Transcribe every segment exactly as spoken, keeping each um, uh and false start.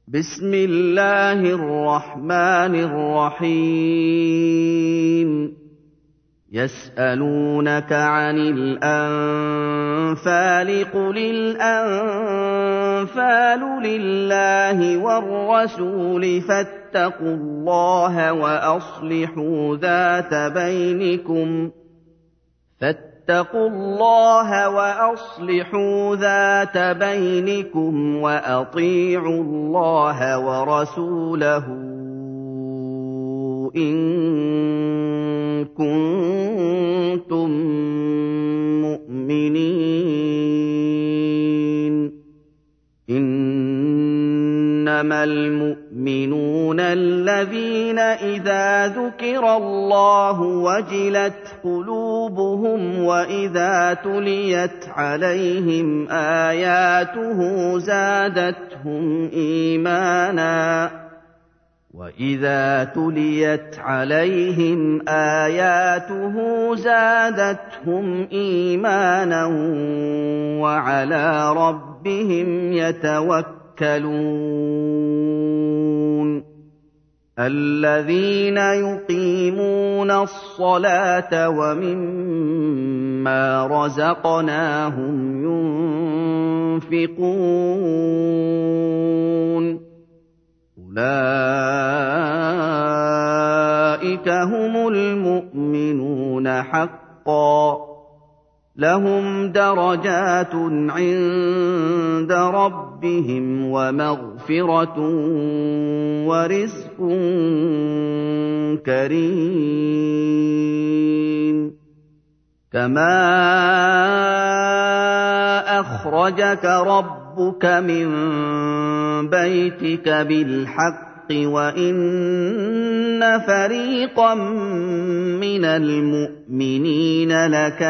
بسم الله الرحمن الرحيم يسألونك عن الأنفال قل الأنفال لله والرسول فاتقوا الله وأصلحوا ذات بينكم فاتقوا الله وأصلحوا ذات بينكم وأطيعوا الله ورسوله إن كنتم مؤمنين إنما المؤمنون الذين إذا ذكر الله وجلت قلوبهم وإذا تليت عليهم آياته زادتهم إيمانا وَإِذَا تُلِيَتْ عَلَيْهِمْ آيَاتُهُ زَادَتْهُمْ إِيمَانًا وَعَلَىٰ رَبِّهِمْ يَتَوَكَّلُونَ الَّذِينَ يُقِيمُونَ الصَّلَاةَ وَمِمَّا رَزَقْنَاهُمْ يُنفِقُونَ أُولَٰئِكَ هُمُ الْمُؤْمِنُونَ حَقًّا ۚ لَّهُمْ دَرَجَاتٌ عِندَ رَبِّهِمْ وَمَغْفِرَةٌ وَرِزْقٌ كَرِيمٌ كَمَا أَخْرَجَكَ رَبُّكَ مِن بَيْتِكَ بِالْحَقِّ وَإِنَّ فَرِيقًا مِّنَ الْمُؤْمِنِينَ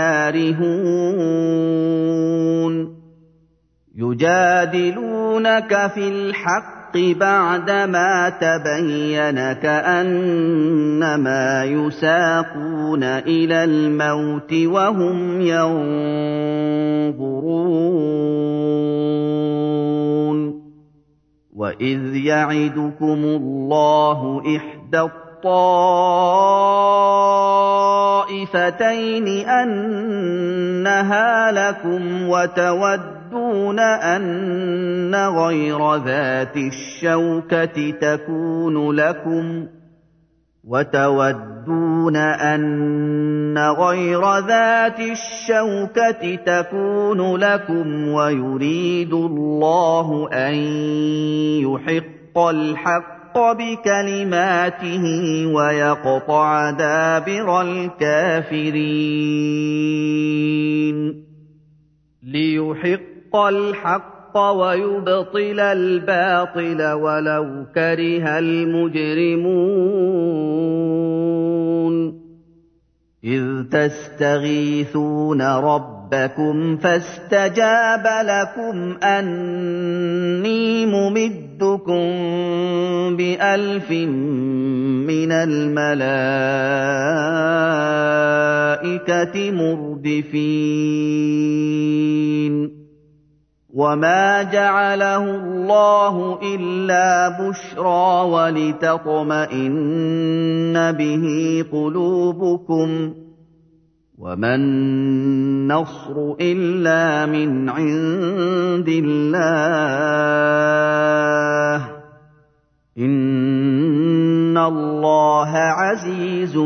لَكَارِهُونَ يُجَادِلُونَكَ فِي الْحَقِّ بَعْدَمَا تَبَيَّنَ كَأَنَّمَا يُسَاقُونَ إِلَى الْمَوْتِ وَهُمْ يَنظُرُونَ وَإِذْ يَعِدُكُمُ اللَّهُ إِحْدَى الطَّائِفَتَيْنِ أَنَّهَا لَكُمْ وَتَوَدُّونَ أَنَّ غَيْرَ ذَاتِ الشَّوْكَةِ تَكُونُ لَكُمْ وَتَوَدُّونَ أَنَّ غَيْرَ ذَاتِ الشَّوْكَةِ تَكُونُ لَكُمْ وَيُرِيدُ اللَّهُ أَن يُحِقَّ الْحَقَّ بِكَلِمَاتِهِ وَيَقْطَعَ دَابِرَ الْكَافِرِينَ لِيُحِقَّ الْحَقَّ وَيُبْطِلَ الْبَاطِلَ وَلَوْ كَرِهَ الْمُجْرِمُونَ إِذْ تَسْتَغِيثُونَ رَبَّكُمْ فَاسْتَجَابَ لَكُمْ أَنِّي مُمِدُّكُم بِأَلْفٍ مِّنَ الْمَلَائِكَةِ مُرْدِفِينَ وَمَا جَعَلَهُ اللَّهُ إِلَّا بُشْرَىٰ وَلِتَطْمَئِنَّ بِهِ قُلُوبُكُمْ ۚ وَمَا النَّصْرُ إِلَّا مِنْ عِندِ اللَّهِ ۚ إِنَّ اللَّهَ عَزِيزٌ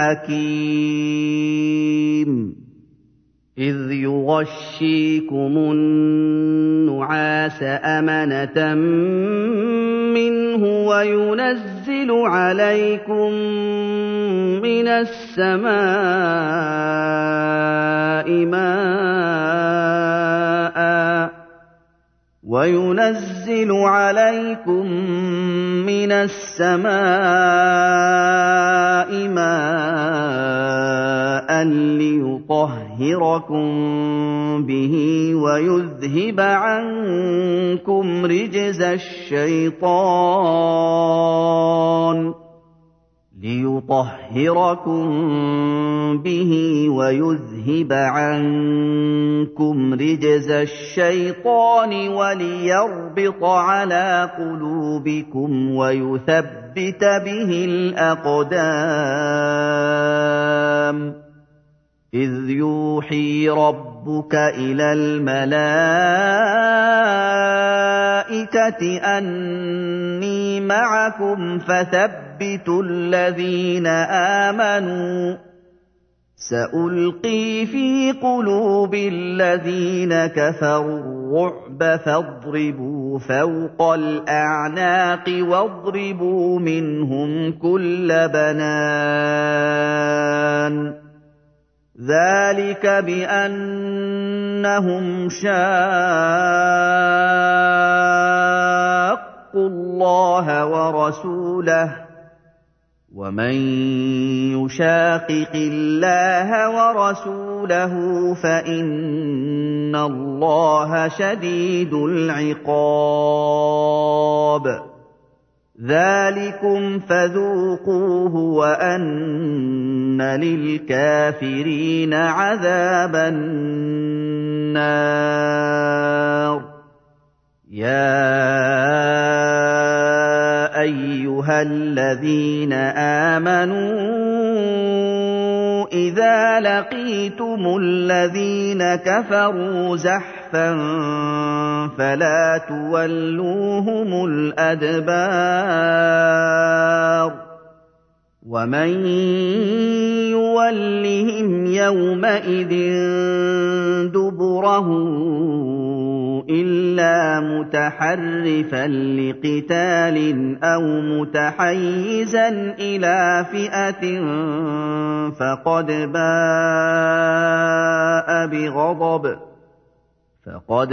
حَكِيمٌ إِذْ يُغَشِّيكُمُ النُّعَاسَ أَمَنَةً مِّنْهُ وَيُنَزِّلُ عَلَيْكُم مِّنَ السَّمَاءِ مَاءً وَيُنَزِّلُ عَلَيْكُم مِّنَ السَّمَاءِ مَاءً لِّيُطَهِّرَكُم بِهِ وَيُذْهِبَ عَنكُمْ رِجْزَ الشَّيْطَانِ لِيُطَهِّرَكُم بِهِ وَيُذْهِبَ عَنكُمْ رِجْزَ الشَّيْطَانِ وَلِيَرْبِطَ عَلَىٰ قُلُوبِكُمْ وَيُثَبِّتَ بِهِ الْأَقْدَامَ إِذْ يُوحِي رَبُّكَ إِلَى الْمَلَائِكَةِ أَنِّي مَعَكُمْ فَثَبِّتُوا الَّذِينَ آمَنُوا ۚ سَأُلْقِي فِي قُلُوبِ الَّذِينَ كَفَرُوا الرُّعْبَ فَاضْرِبُوا فَوْقَ الْأَعْنَاقِ وَاضْرِبُوا مِنْهُمْ كُلَّ بَنَانٍ ذَٰلِكَ بِأَنَّهُمْ شَاقُّوا اللَّهَ وَرَسُولَهُ ۖ وَمَن يُشَاقِقِ اللَّهَ وَرَسُولَهُ فَإِنَّ اللَّهَ شَدِيدُ الْعِقَابِ ذَٰلِكُمْ فَذُوقُوهُ وَأَنَّ لِلْكَافِرِينَ عَذَابَ النَّارِ يَا أَيُّهَا الَّذِينَ آمَنُوا إِذَا لَقِيتُمُ الَّذِينَ كَفَرُوا زَحْفًا فَلَا تُوَلُّوهُمُ الْأَدْبَارَ وَمَن يُوَلِّهِمْ يَوْمَئِذٍ دُبُرَهُ إِلَّا مُتَحَرِّفًا لِّقِتَالٍ أَوْ مُتَحَيِّزًا إِلَىٰ فِئَةٍ فَقَدْ بَاءَ بِغَضَبٍ فَقَدْ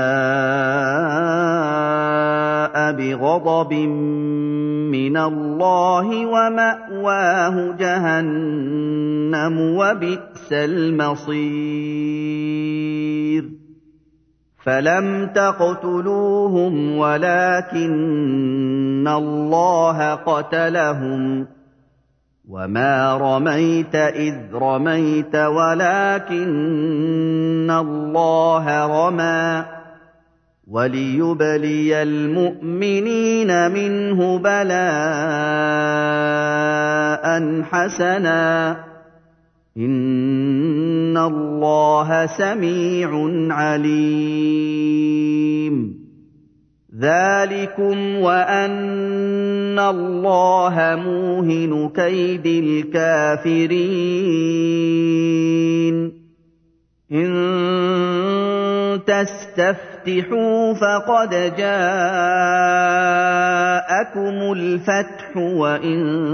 بَاءَ بِغَضَبٍ مِّنَ اللَّهِ وَمَأْوَاهُ جَهَنَّمُ ۖ وَبِئْسَ الْمَصِيرُ فَلَمْ تَقْتُلُوهُمْ وَلَٰكِنَّ اللَّهَ قَتَلَهُمْ ۚ وَمَا رَمَيْتَ إِذْ رَمَيْتَ وَلَٰكِنَّ اللَّهَ رَمَىٰ ۚ وَلِيُبْلِيَ الْمُؤْمِنِينَ مِنْهُ بَلَاءً حَسَنًا ۚ إِنَّ اللَّهَ سَمِيعٌ عَلِيمٌ ذَٰلِكُمْ وَأَنَّ اللَّهَ مُوهِنُ كَيْدِ الْكَافِرِينَ إِن تَسْتَفْتِحُوا فَقَدْ جَاءَكُمُ الْفَتْحُ وَإِن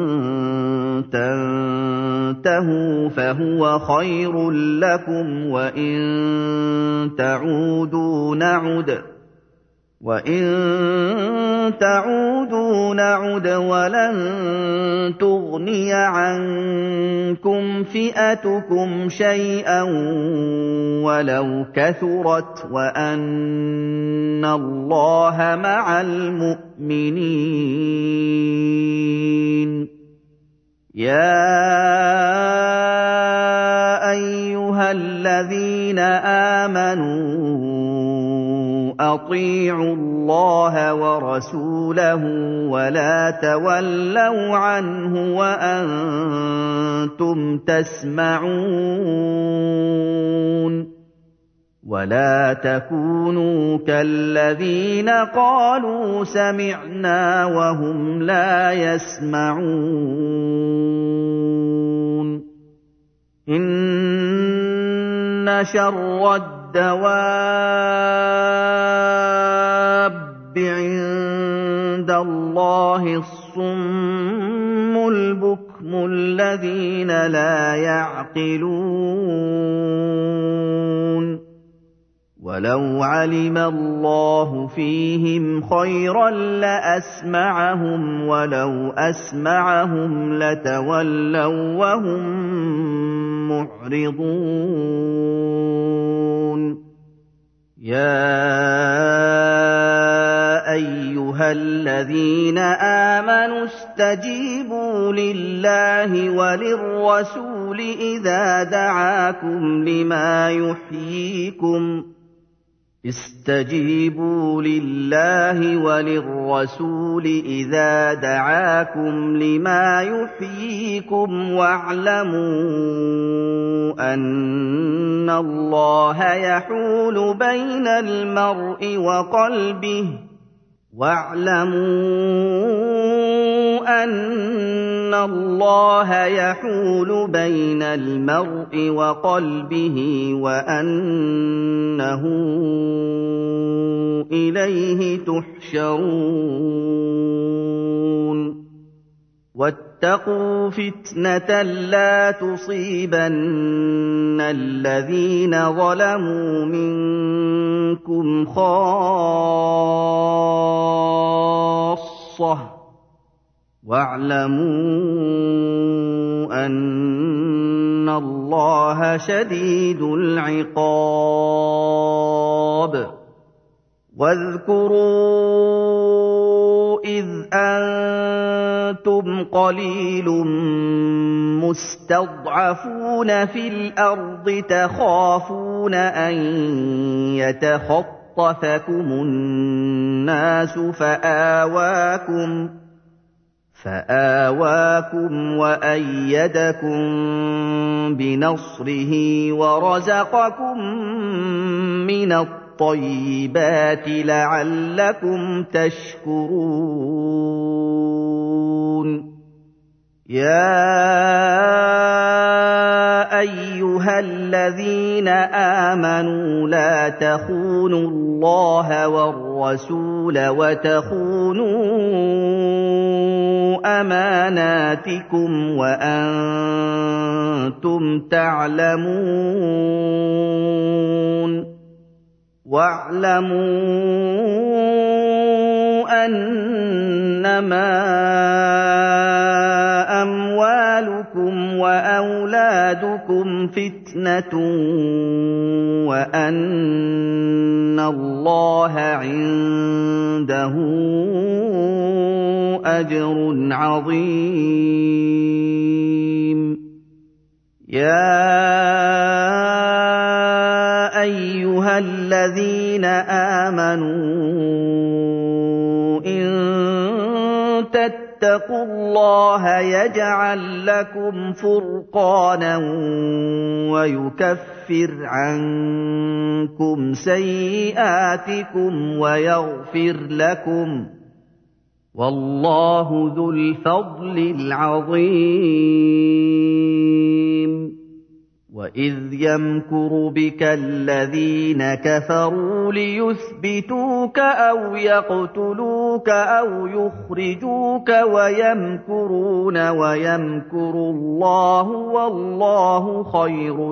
تَنتَهُوا فَهُوَ خَيْرٌ لَّكُمْ وَإِن تَعُودُوا نَعُدْ وَإِن تَعُودُوا نَعُدْ وَلَن تُغْنِيَ عَنكُمْ فِئَتُكُمْ شَيْئًا وَلَوْ كَثُرَتْ وَأَنَّ اللَّهَ مَعَ الْمُؤْمِنِينَ يَا أَيُّهَا الَّذِينَ آمَنُوا أَطِيعُوا اللَّهَ وَرَسُولَهُ وَلَا تَوَلَّوْا عَنْهُ وَأَنتُمْ تَسْمَعُونَ وَلَا تَكُونُوا كَالَّذِينَ قَالُوا سَمِعْنَا وَهُمْ لَا يَسْمَعُونَ إِنَّ شَرَّ الدَّوَابِّ عِندَ اللَّهِ الصُّمُّ الْبُكْمُ الَّذِينَ لَا يَعْقِلُونَ وَلَوْ عَلِمَ اللَّهُ فِيهِمْ خَيْرًا لَّأَسْمَعَهُمْ وَلَوْ أَسْمَعَهُمْ لَتَوَلَّوا وَّهُم مُّعْرِضُونَ يَا أَيُّهَا الَّذِينَ آمَنُوا اسْتَجِيبُوا لِلَّهِ وَلِلرَّسُولِ إِذَا دَعَاكُمْ لِمَا يُحْيِيكُمْ اسْتَجِيبُوا لِلَّهِ وَلِلرَّسُولِ إِذَا دَعَاكُمْ لِمَا يُحْيِيكُمْ وَاعْلَمُوا أَنَّ اللَّهَ يَحُولُ بَيْنَ الْمَرْءِ وَقَلْبِهِ وَاعْلَمُوا أَنَّ اللَّهَ يَحُولُ بَيْنَ الْمَرْءِ وَقَلْبِهِ وَأَنَّهُ إِلَيْهِ تُحْشَرُونَ وَاتَّقُوا فِتْنَةً لَّا تُصِيبَنَّ الَّذِينَ ظَلَمُوا مِنكُمْ خَاصَّةً وَاعْلَمُوا أَنَّ اللَّهَ شَدِيدُ الْعِقَابِ وَاذْكُرُوا إِذْ أَنتُمْ قَلِيلٌ مُّسْتَضْعَفُونَ فِي الْأَرْضِ تَخَافُونَ أَن يَتَخَطَّفَكُمُ النَّاسُ فَآوَاكُمْ فَآوَاكُمْ وَأَيَّدَكُم بِنَصْرِهِ وَرَزَقَكُم مِّنَ الطَّيِّبَاتِ لَعَلَّكُمْ تَشْكُرُونَ يَا أَيُّهَا الَّذِينَ آمَنُوا لَا تَخُونُوا اللَّهَ وَالرَّسُولَ وَتَخُونُوا أَمَانَاتِكُمْ وَأَنتُمْ تَعْلَمُونَ وَاعْلَمُوا أَنَّمَا أَمْوَالُكُمْ وَأَوْلَادُكُمْ فِتْنَةٌ وَأَنَّ اللَّهَ عِندَهُ أَجْرٌ عَظِيمٌ يَا أَيُّهَا الَّذِينَ آمَنُوا إِن تَتَّقُوا اللَّهَ يَجْعَل لَّكُمْ فُرْقَانًا وَيُكَفِّرْ عَنكُمْ سَيِّئَاتِكُمْ وَيَغْفِرْ لَكُمْ وَاللَّهُ ذُو الْفَضْلِ الْعَظِيمِ وَإِذْ يَمْكُرُ بِكَ الَّذِينَ كَفَرُوا لِيُثْبِتُوكَ أَوْ يَقْتُلُوكَ أَوْ يُخْرِجُوكَ وَيَمْكُرُونَ وَيَمْكُرُ اللَّهُ وَاللَّهُ خَيْرُ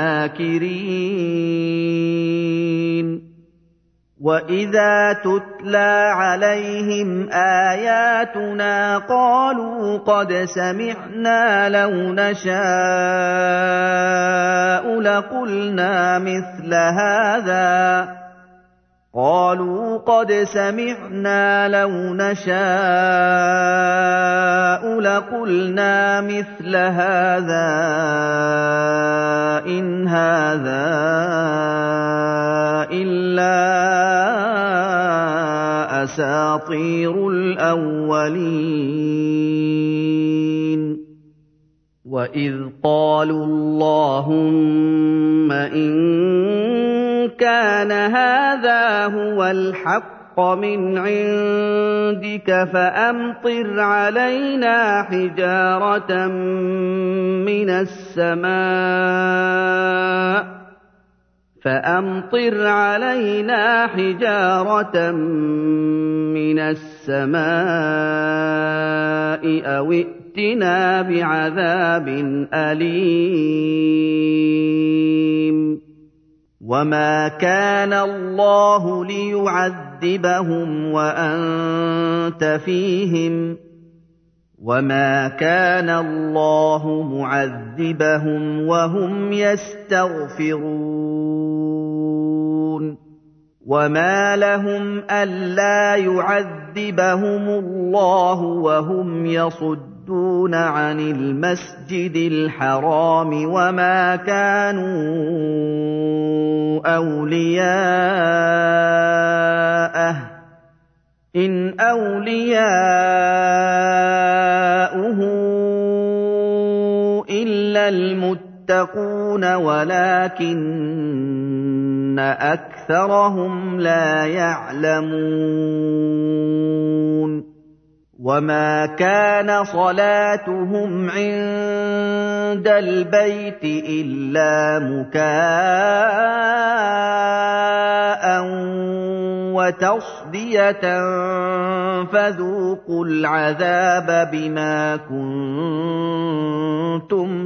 الْمَاكِرِينَ وَإِذَا تُتْلَىٰ عَلَيْهِمْ آيَاتُنَا قَالُوا قَدْ سَمِعْنَا لَوْ نَشَاءُ لَقُلْنَا مِثْلَ هَٰذَا قَالُوا قَدْ سَمِعْنَا لَوْ نَشَاءُ لَقُلْنَا مِثْلَ هَٰذَا إِنْ هَٰذَا إِلَّا أَسَاطِيرُ الْأَوَّلِينَ وَإِذْ قَالُوا اللَّهُمَّ إِن كَانَ هَٰذَا هُوَ الْحَقَّ مِنْ عِندِكَ فَأَمْطِرْ عَلَيْنَا حِجَارَةً مِّنَ السَّمَاءِ فَأَمْطِرْ عَلَيْنَا حِجَارَةً مِّنَ السَّمَاءِ أَوِ ائْتِنَا بِعَذَابٍ أَلِيمٍ وَمَا كَانَ اللَّهُ لِيُعَذِّبَهُمْ وَأَنتَ فِيهِمْ وَمَا كَانَ اللَّهُ مُعَذِّبَهُمْ وَهُمْ يَسْتَغْفِرُونَ وَمَا لَهُمْ أَلَّا يُعَذِّبَهُمُ اللَّهُ وَهُمْ يَصُدُّونَ عَنِ الْمَسْجِدِ الْحَرَامِ وَمَا كَانُوا أَوْلِيَاءَهُ ۚ إِنْ أَوْلِيَاؤُهُ إِلَّا الْمُتَّقُونَ وَلَٰكِنَّ أَكْثَرَهُمْ لَا يَعْلَمُونَ وَمَا كَانَ صَلَاتُهُمْ عِندَ الْبَيْتِ إِلَّا مُكَاءً وَتَصْدِيَةً فَذُوقُوا الْعَذَابَ بِمَا كُنتُمْ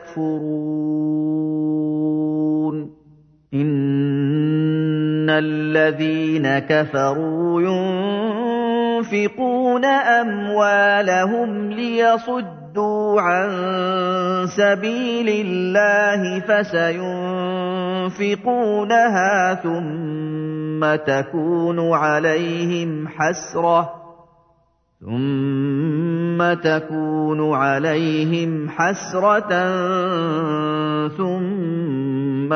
تَكْفُرُونَ إِنَّ الَّذِينَ كَفَرُوا يُنفِقُونَ أَمْوَالَهُمْ لِيَصُدُّوا عَن سَبِيلِ اللَّهِ فَسَيُنفِقُونَهَا ثُمَّ تَكُونُ عَلَيْهِمْ حَسْرَةً ثُمَّ تَكُونُ عَلَيْهِمْ حَسْرَةً ثُمَّ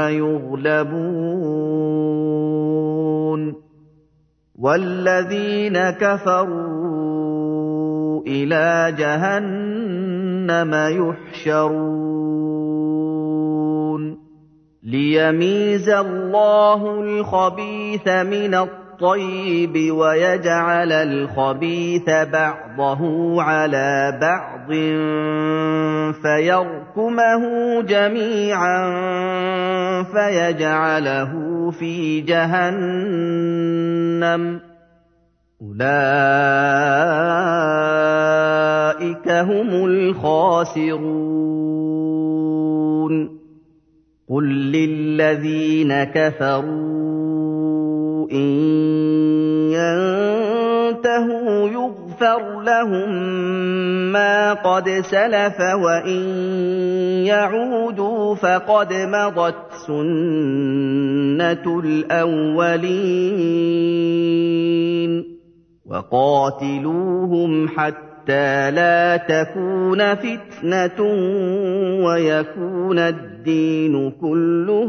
يُغْلَبُونَ وَالَّذِينَ كَفَرُوا إِلَىٰ جَهَنَّمَ يُحْشَرُونَ لِيَمِيزَ اللَّهُ الْخَبِيثَ مِنَ الطَّيِّبِ وَيَجْعَلَ الْخَبِيثَ بَعْضَهُ عَلَىٰ بَعْضٍ فَيَرْكُمَهُ جَمِيعًا فَيَجْعَلَهُ فِي جَهَنَّمَ ۚ أُولَٰئِكَ هُمُ الْخَاسِرُونَ قُل لِّلَّذِينَ كَفَرُوا إِن يَنتَهُوا يُغْفَرْ لَهُم مَّا قَدْ سَلَفَ وَإِن يَعُودُوا فَقَدْ مَضَتْ سُنَّةُ الْأَوَّلِينَ وَقَاتِلُوهُمْ حَتَّىٰ لَا تَكُونَ فِتْنَةٌ وَيَكُونَ الدِّينُ كُلُّهُ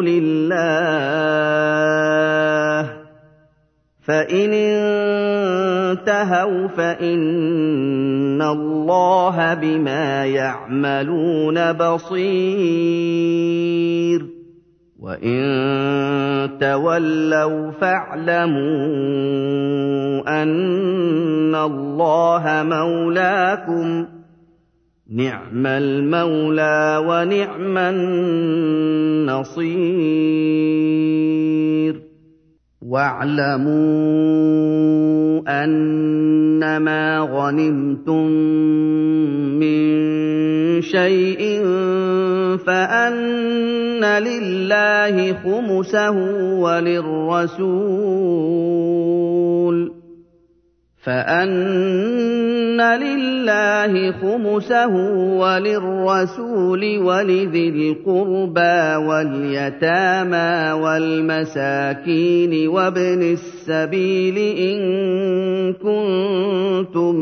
لِلَّهِ ۖ فَإِنِ انتَهَوْا فَإِنَّ اللَّهَ بِمَا يَعْمَلُونَ بَصِيرٌ وَإِن تَوَلَّوْا فَاعْلَمُوا أَنَّ اللَّهَ مَوْلَاكُمْ ۚ نِعْمَ الْمَوْلَىٰ وَنِعْمَ النَّصِيرُ وَاعْلَمُوا أَنَّمَا غَنِمْتُم مِّن شَيْءٍ فَأَنَّ لِلَّهِ خُمُسَهُ وَلِلرَّسُولِ فَأَنَّ لِلَّهِ خُمُسَهُ وَلِلرَّسُولِ وَلِذِي الْقُرْبَىٰ وَالْيَتَامَىٰ وَالْمَسَاكِينِ وَابْنِ السَّبِيلِ إِن كُنتُمْ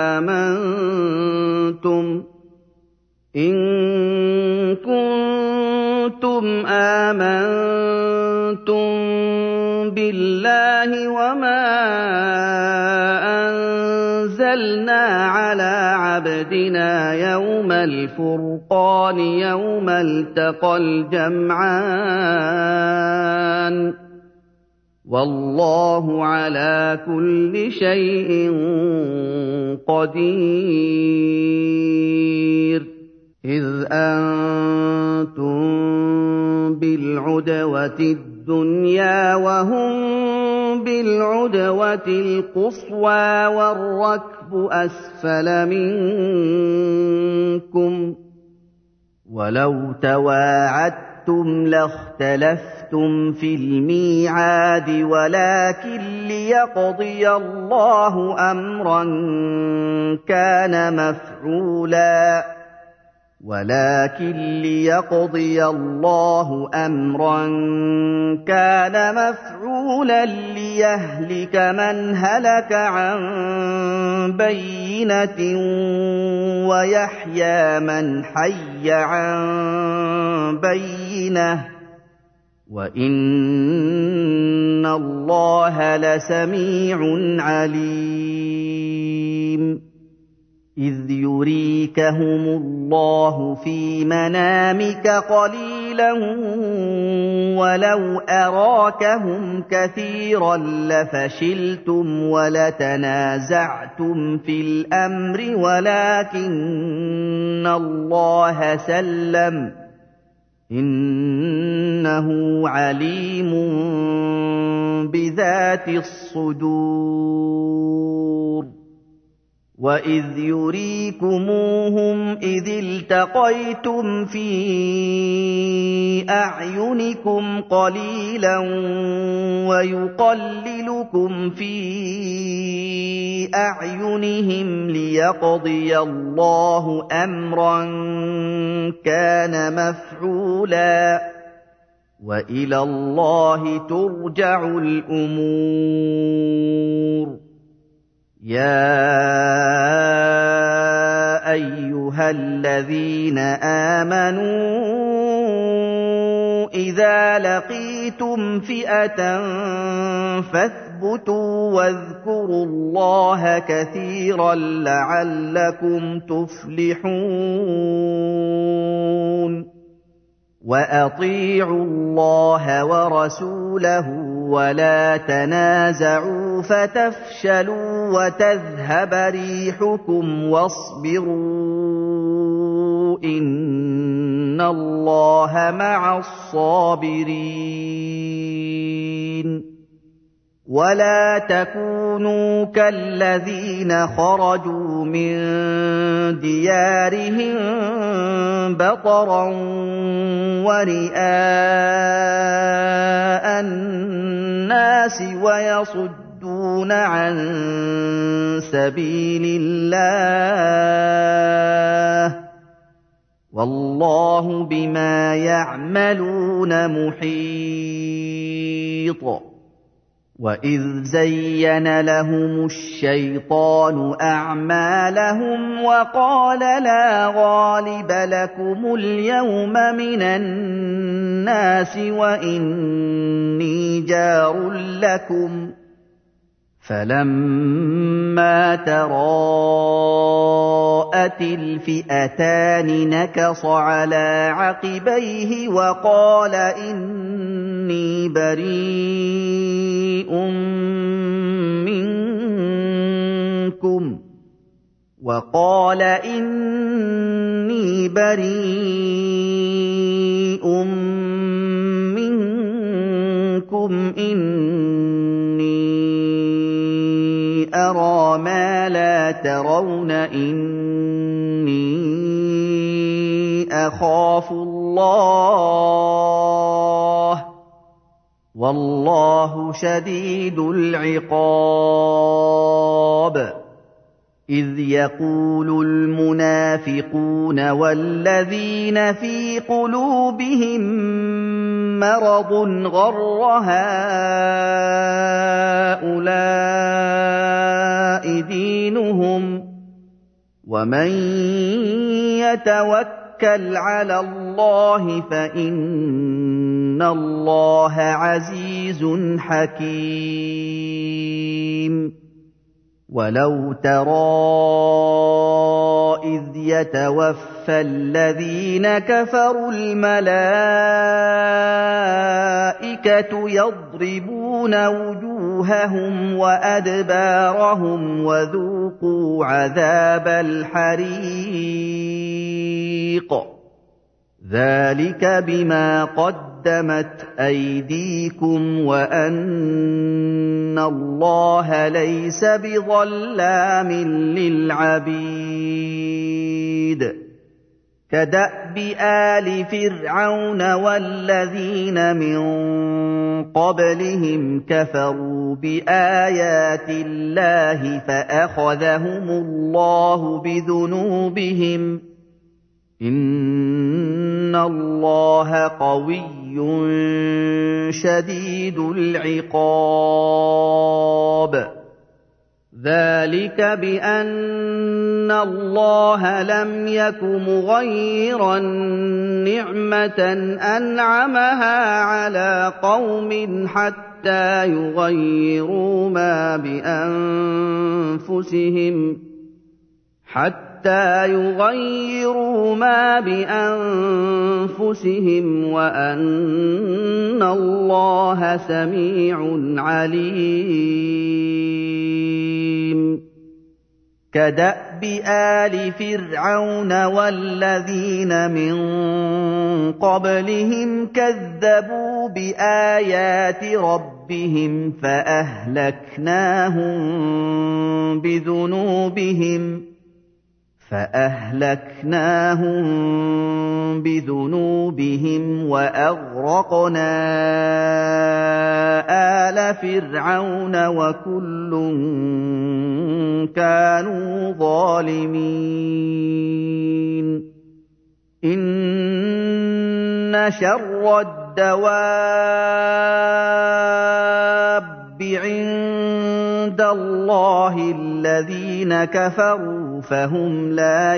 آمَنتُمْ إِن كُنتُمْ آمَنتُم بِاللَّهِ وَمَا أَنزَلْنَا عَلَىٰ عَبْدِنَا يَوْمَ الْفُرْقَانِ يَوْمَ الْتَقَى الْجَمْعَانِ ۗ وَاللَّهُ عَلَىٰ كُلِّ شَيْءٍ قَدِيرٌ إِذْ أَنتُم بِالْعُدْوَةِ الدُّنْيَا وَهُم بِالْعُدْوَةِ الْقُصْوَىٰ وَالرَّكْبُ أَسْفَلَ مِنكُمْ ۚ وَلَوْ تَوَاعَدتُّمْ لَاخْتَلَفْتُمْ فِي الْمِيعَادِ وَلَٰكِن لِّيَقْضِيَ اللَّهُ أَمْرًا كَانَ مَفْعُولًا وَلَٰكِن لِّيَقْضِيَ اللَّهُ أَمْرًا كَانَ مَفْعُولًا لِّيَهْلِكَ مَنْ هَلَكَ عَن بَيِّنَةٍ وَيَحْيَىٰ مَنْ حَيَّ عَن بَيِّنَةٍ ۗ وَإِنَّ اللَّهَ لَسَمِيعٌ عَلِيمٌ إِذْ يُرِيكَهُمُ اللَّهُ فِي مَنَامِكَ قَلِيلًا وَلَوْ أَرَاكَهُمْ كَثِيرًا لَّفَشِلْتُمْ وَلَتَنَازَعْتُمْ فِي الْأَمْرِ وَلَٰكِنَّ اللَّهَ سَلَّمَ ۗ إِنَّهُ عَلِيمٌ بِذَاتِ الصُّدُورِ وَإِذْ يُرِيكُمُوهُمْ إِذِ الْتَقَيْتُمْ فِي أَعْيُنِكُمْ قَلِيلًا وَيُقَلِّلُكُمْ فِي أَعْيُنِهِمْ لِيَقْضِيَ اللَّهُ أَمْرًا كَانَ مَفْعُولًا ۗ وَإِلَى اللَّهِ تُرْجَعُ الْأُمُورُ يَا أَيُّهَا الَّذِينَ آمَنُوا إِذَا لَقِيتُمْ فِئَةً فَاثْبُتُوا وَاذْكُرُوا اللَّهَ كَثِيرًا لَّعَلَّكُمْ تُفْلِحُونَ وَأَطِيعُوا اللَّهَ وَرَسُولَهُ وَلَا تَنَازَعُوا فَتَفْشَلُوا وَتَذْهَبَ رِيحُكُمْ وَاصْبِرُوا ۚ إِنَّ اللَّهَ مَعَ الصَّابِرِينَ وَلَا تَكُونُوا كَالَّذِينَ خَرَجُوا مِن دِيَارِهِم بَطَرًا وَرِئَاءَ النَّاسِ وَيَصُدُّونَ عَن سَبِيلِ اللَّهِ ۗ وَاللَّهُ بِمَا يَعْمَلُونَ مُحِيطٌ وَإِذْ زَيَّنَ لَهُمُ الشَّيْطَانُ أَعْمَالَهُمْ وَقَالَ لَا غَالِبَ لَكُمُ الْيَوْمَ مِنَ النَّاسِ وَإِنِّي جَارٌ لَّكُمْ ۖ فَلَمَّا تَرَاءَتِ الْفِئَتَانِ نَكَصَ عَلَىٰ عَقِبَيْهِ وَقَالَ إِنِّي بَرِيءٌ مِّنكُمْ وَقَالَ إِنِّي بَرِيءٌ مِّنكُمْ إِنِّي أَرَىٰ مَا لَا تَرَوْنَ إِنِّي أَخَافُ اللَّهَ ۚ وَاللَّهُ شَدِيدُ الْعِقَابِ إِذْ يَقُولُ الْمُنَافِقُونَ وَالَّذِينَ فِي قُلُوبِهِم مَّرَضٌ غَرَّ هَٰؤُلَاءِ دِينُهُمْ ۗ وَمَن يَتَوَكَّلْ عَلَى اللَّهِ فَإِنَّ اللَّهَ عَزِيزٌ حَكِيمٌ وَلَوْ تَرَىٰ إِذْ يَتَوَفَّى الَّذِينَ كَفَرُوا الْمَلَائِكَةُ يَضْرِبُونَ وُجُوهَهُمْ وَأَدْبَارَهُمْ وَذُوقُوا عَذَابَ الْحَرِيقِ ذَٰلِكَ بِمَا قَدَّمَتْ أَيْدِيكُمْ وَأَنَّ اللَّهَ لَيْسَ بِظَلَّامٍ لِّلْعَبِيدِ كَدَأْبِ آلِ فِرْعَوْنَ وَالَّذِينَ مِن قَبْلِهِمْ كَفَرُوا بِآيَاتِ اللَّهِ فَأَخَذَهُمُ اللَّهُ بِذُنُوبِهِمْ ۗ إِنَّ اللَّهَ قَوِيٌّ شَدِيدُ الْعِقَابِ ذَٰلِكَ بِأَنَّ اللَّهَ لَمْ يَكُ مُغَيِّرًا نِّعْمَةً أَنْعَمَهَا عَلَىٰ قَوْمٍ حَتَّىٰ يُغَيِّرُوا مَا بِأَنفُسِهِمْ حَتَّىٰ يُغَيِّرُوا مَا بِأَنفُسِهِمْ وَأَنَّ اللَّهَ سَمِيعٌ عَلِيمٌ كَدَأْبِ آلِ فِرْعَوْنَ وَالَّذِينَ مِن قَبْلِهِمْ كَذَّبُوا بِآيَاتِ رَبِّهِمْ فَأَهْلَكْنَاهُم بِذُنُوبِهِمْ فَأَهْلَكْنَاهُم بِذُنُوبِهِمْ وَأَغْرَقْنَا آلَ فِرْعَوْنَ وَكُلٌّ كَانُوا ظَالِمِينَ إِنَّ شَرَّ الدَّوَابِّ عِندَ اللَّهِ الَّذِينَ كَفَرُوا فَهُمْ لَا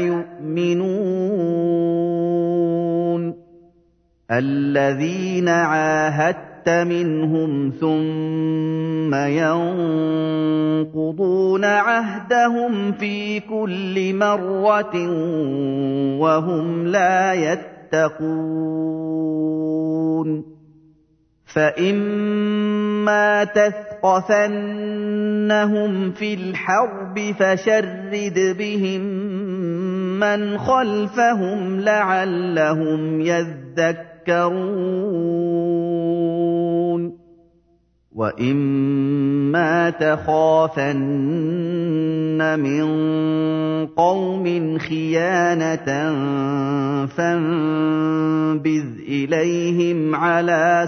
يُؤْمِنُونَ الَّذِينَ عَاهَدتَّ مِنْهُمْ ثُمَّ يَنقُضُونَ عَهْدَهُمْ فِي كُلِّ مَرَّةٍ وَهُمْ لَا يَتَّقُونَ فَإِمَّا تَثْقَفَنَّهُمْ فِي الْحَرْبِ فَشَرِّدْ بِهِم مَّنْ خَلْفَهُمْ لَعَلَّهُمْ يَذَّكَّرُونَ وَإِمَّا تَخَافَنَّ مِن قَوْمٍ خِيَانَةً فَانبِذْ إِلَيْهِمْ عَلَىٰ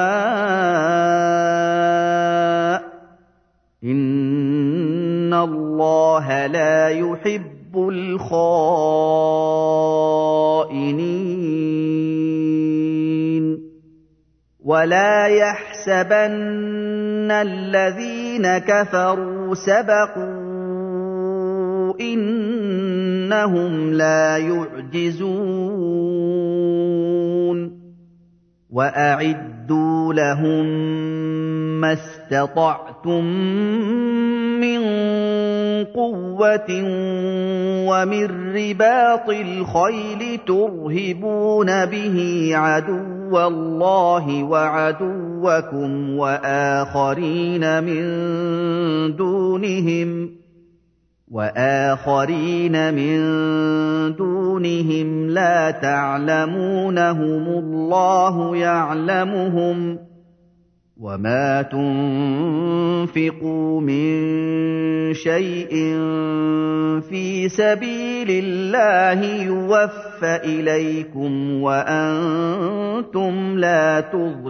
سَوَاءٍ ۚ إِنَّ اللَّهَ لَا يُحِبُّ الْخَائِنِينَ وَلَا يَحْسَبَنَّ الَّذِينَ كَفَرُوا سَبَقُوا ۚ إِنَّهُمْ لَا يُعْجِزُونَ وَأَعِدُّوا لَهُم مَّا اسْتَطَعْتُم مِّن قُوَّةٍ وَمِن رِّبَاطِ الْخَيْلِ تُرْهِبُونَ بِهِ عَدُوَّ اللَّهِ وَعَدُوَّكُمْ وَآخَرِينَ مِن دُونِهِمْ وَآخَرِينَ مِن دُونِهِمْ لَا تَعْلَمُونَهُمُ اللَّهُ يَعْلَمُهُمْ ۚ وَمَا تُنفِقُوا مِن شَيْءٍ فِي سَبِيلِ اللَّهِ يُوَفَّ إِلَيْكُمْ وَأَنتُمْ لَا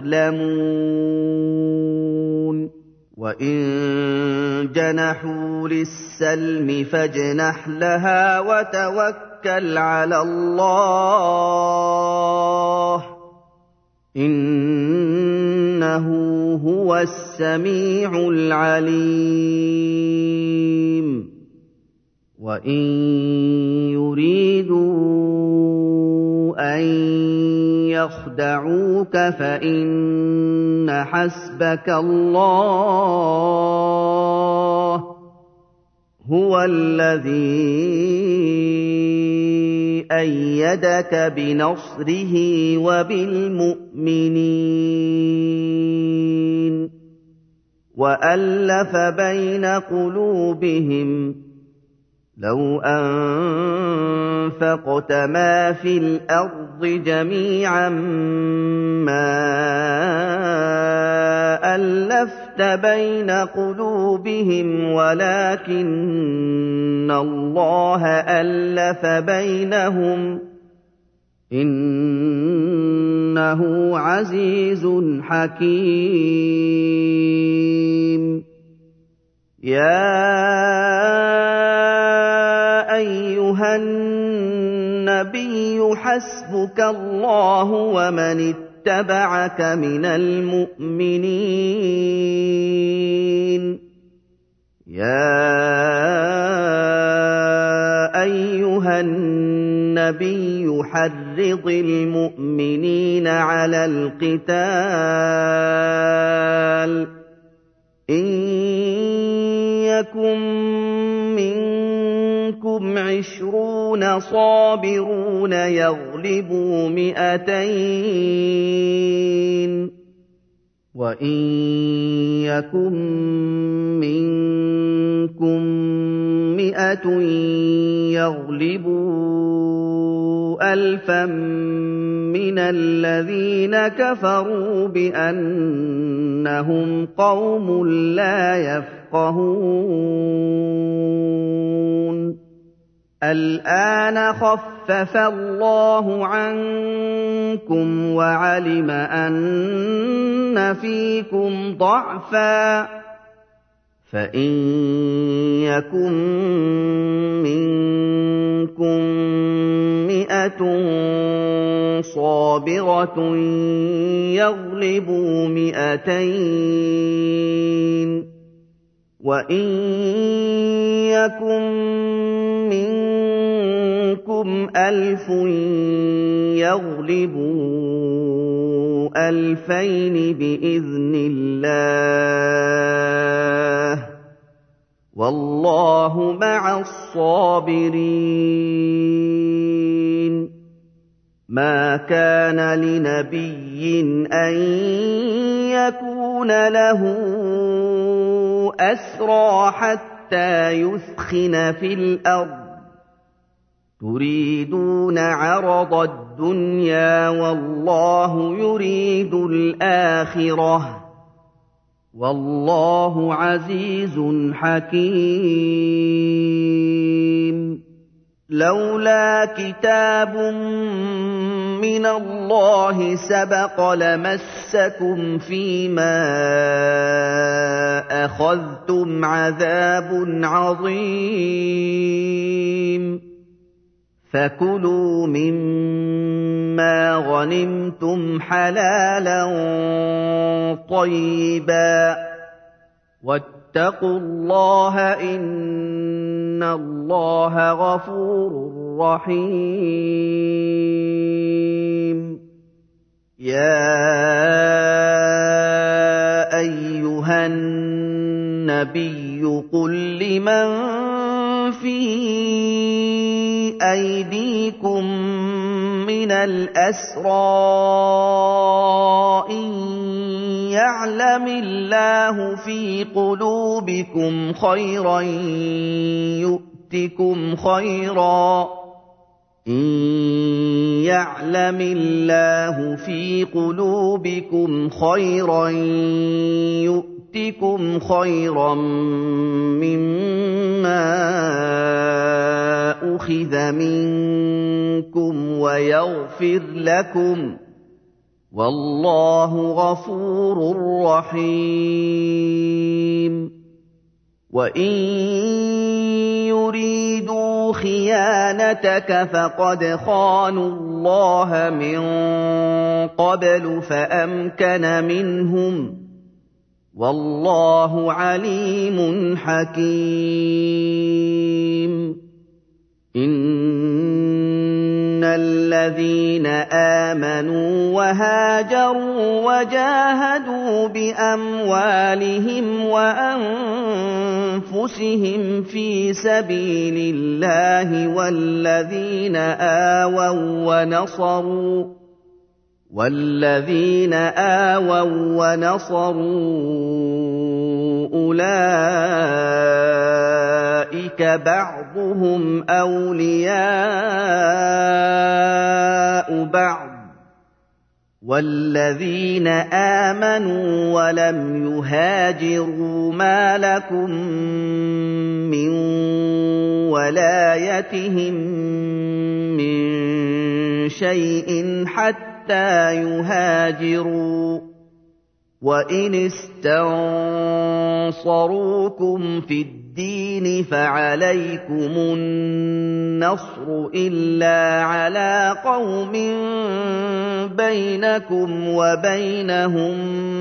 تُظْلَمُونَ وَإِن جَنَحُوا لِلسَّلْمِ فَاجْنَحْ لَهَا وَتَوَكَّلْ عَلَى اللَّهِ ۚ إِنَّهُ هُوَ السَّمِيعُ الْعَلِيمُ وَإِن يُرِيدُوا أَن يَخْدَعُوكَ فَإِنَّ حَسْبَكَ اللَّهُ ۚ هُوَ الَّذِي أَيَّدَكَ بِنَصْرِهِ وَبِالْمُؤْمِنِينَ وَأَلَّفَ بَيْنَ قُلُوبِهِمْ ۚ لَوْ أَنفَقْتَ مَا فِي الْأَرْضِ جَمِيعًا مَّا أَلَّفْتَ بَيْنَ قُلُوبِهِمْ وَلَٰكِنَّ اللَّهَ أَلَّفَ بَيْنَهُمْ ۚ إِنَّهُ عَزِيزٌ حَكِيمٌ يَا أَيُّهَا النَّاسُ النبي حسبك الله ومن اتبعك من المؤمنين يا أيها النبي حرض المؤمنين على القتال إن يكن منكم عشرون صابرون يغلبوا مئتين وإن يكن منكم مئة يغلبوا ألفا من الذين كفروا بأنهم قوم لا يفقهون الآن خفف الله عنكم وعلم أن فيكم ضعفا فإن يكن منكم مئة صابرة يغلبوا مئتين وإن يكن منكم ألف يغلبوا ألفين بإذن الله والله مع الصابرين ما كان لنبي أن يكون له أسرى حتى يثخن في الأرض تريدون عرض الدنيا والله يريد الآخرة والله عزيز حكيم لولا كتاب من الله سبق لمسكم فيما أخذتم عذاب عظيم فكلوا مما غنمتم حلالا طيبا واتقوا الله إن الله غفور رحيم يا أيها النبي قل لمن في أيديكم من الأسرى إن يعلم الله في قلوبكم خيرا يؤتكم خيرا إن يعلم الله في قلوبكم خيرا يؤتكم خيرا مما أخذ منكم ويغفر لكم والله غفور رحيم وإن يريدوا خيانتك فقد خانوا الله من قبل فأمكن منهم والله عليم حكيم إن الذين آمنوا وهاجروا وجاهدوا بأموالهم وأنفسهم في سبيل الله والذين آووا ونصروا والذين آووا ونصروا أولئك بعضهم أولياء بعض والذين آمنوا ولم يهاجروا ما لكم من ولايتهم من شيء حتى يهاجروا وإن استنصروكم في الدين الدِّينِ فَعَلَيْكُمُ النَّصْرُ إِلَّا عَلَىٰ قَوْمٍ بَيْنَكُمْ وَبَيْنَهُم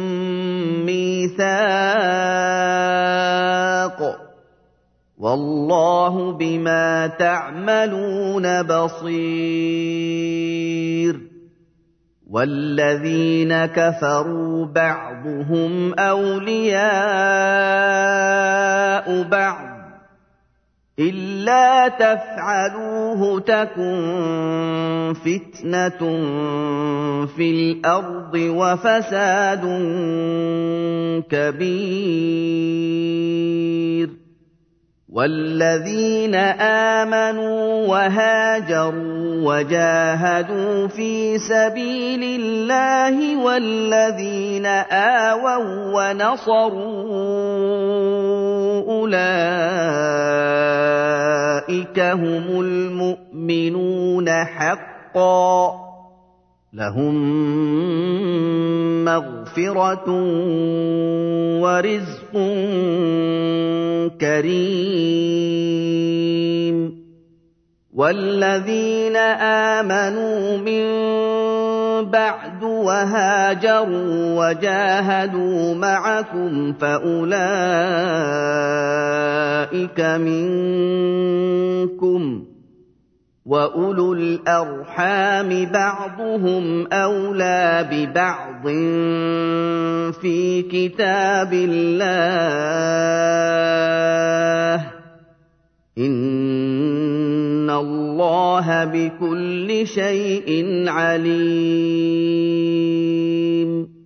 مِّيثَاقٌ ۗ وَاللَّهُ بِمَا تَعْمَلُونَ بَصِيرٌ. وَالَّذِينَ كَفَرُوا بَعْضُهُمْ أَوْلِيَاءُ بَعْضٍ ۚ إِلَّا تَفْعَلُوهُ تَكُن فِتْنَةٌ فِي الْأَرْضِ وَفَسَادٌ كَبِيرٌ. وَالَّذِينَ آمَنُوا وَهَاجَرُوا وَجَاهَدُوا فِي سَبِيلِ اللَّهِ وَالَّذِينَ آوَوا وَّنَصَرُوا أُولَٰئِكَ هُمُ الْمُؤْمِنُونَ حَقًّا ۚ لَّهُم مَّغْفِرَةٌ وَرِزْقٌ كَرِيمٌ. وَالَّذِينَ آمَنُوا مِن بَعْدُ وَهَاجَرُوا وَجَاهَدُوا مَعَكُمْ فَأُولَٰئِكَ مِنكُمْ ۚ وَأُولُو الْأَرْحَامِ بَعْضُهُمْ أَوْلَىٰ بِبَعْضٍ فِي كِتَابِ اللَّهِ ۗ إِنَّ اللَّهَ بِكُلِّ شَيْءٍ عَلِيمٌ.